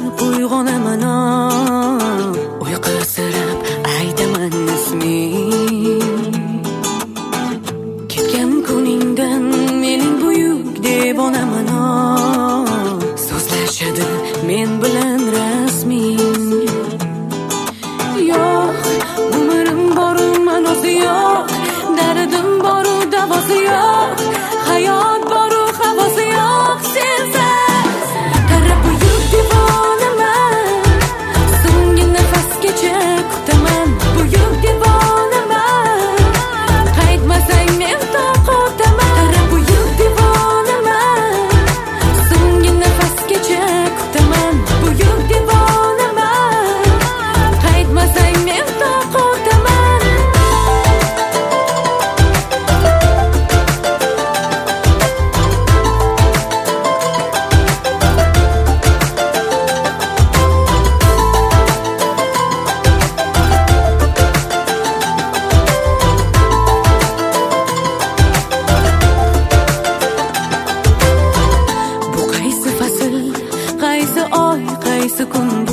uyg'onaman uyqusirab aytaman isming. Ketgan kuningdan mening buyuk devonaman so'zlashadi men bilan rasming. Yo'q, umrim boru ma'nosi yo'q, dardim boru davosi yo'q, hayot boru havosi yo'q sensiz. Qarab buyuk devonaman, so'nggi nafasgacha kutaman. Buyuk devonaman, qaytmasang men toqotaman. Qarab buyuk devonaman, so'nggi nafasgacha kutaman. Buyuk devonaman, qaytmasang men toqotaman. Bu qaysi fasl, qaysi oy, qaysi kun